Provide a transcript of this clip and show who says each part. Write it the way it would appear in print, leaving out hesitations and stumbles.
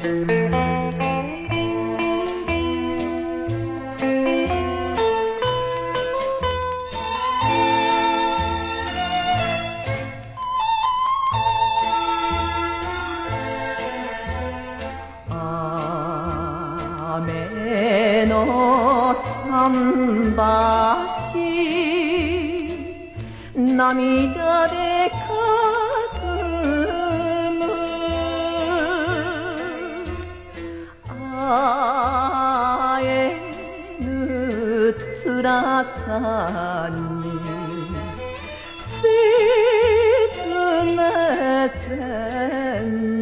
Speaker 1: 雨の桟橋涙でかすむ会えぬ辛さに切な線